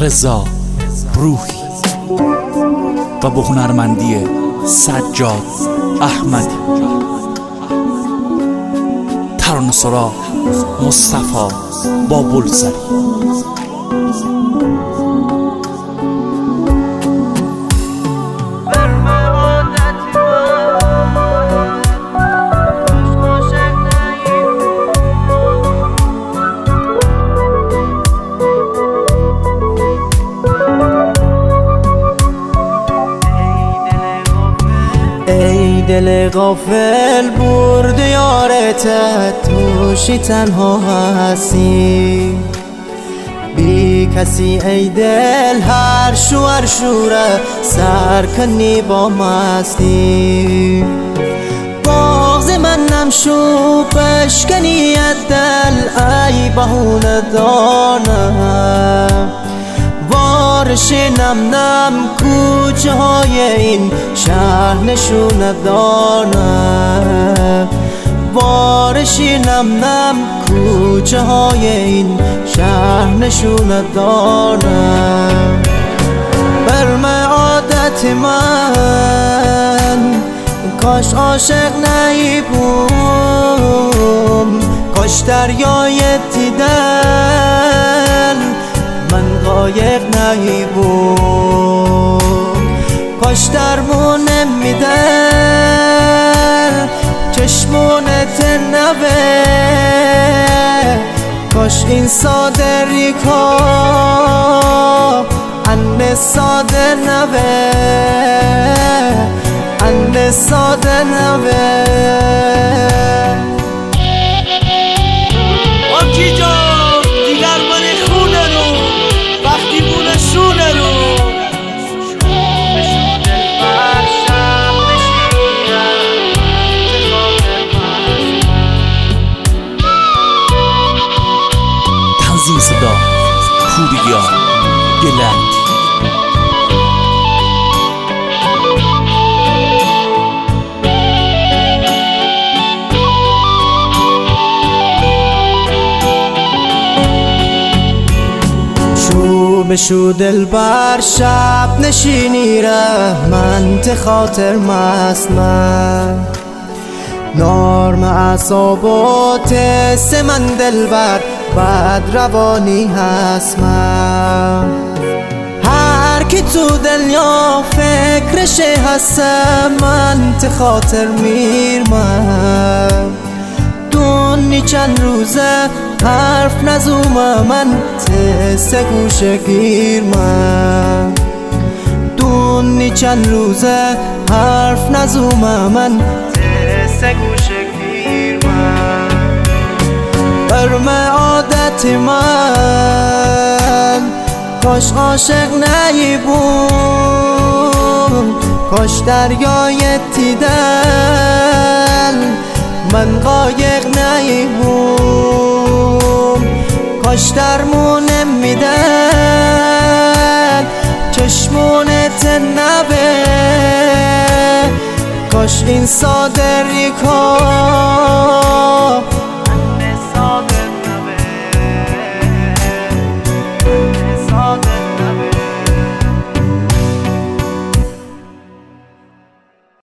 رضا روحی و با هنرمندی سجاد احمدی. ترانه‌سرا مصطفی بابلسری. ای دل غافل برده یارتت، توشی تنها هستی بی کسی. ای دل هر شوره سر کنی با مستی. باغز من نمشو بشکنی دل، ای بهونه دانم وارش نم کوچه های این شهر نشونه دانم. وارش نم کوچه های این شهر نشونه دانم. برم عادت من کاش عاشق نیبوم، کاش دریای دیدن من قایق نیبوم. کاش درمونه میدن چشمونت نبه، کاش این ساده ریکا ان ساده نبه، ان ساده نبه. آبجی جان دیگر من خونه رو وقتی بونه شونه رو تنظیم صدا پوریا گلند. بشو دل بر شب نشینی رحمت خاطر مست من، نارم اعصابات من دل بر بد روانی هست من. هر کی تو دنیا فکرشه هستم من ته خاطر میرم. دونی چند روزه حرف نزوم من تسته گوشه گیر من. دونی چند روزه حرف نزوم من تسته گوشه گیر من. برم عادت من کاش عاشق نیبوم، کاش دریای دیدن من قایق نیبوم. کاش درمونه میدن چشمونت نبه، کاش این ساده ریکا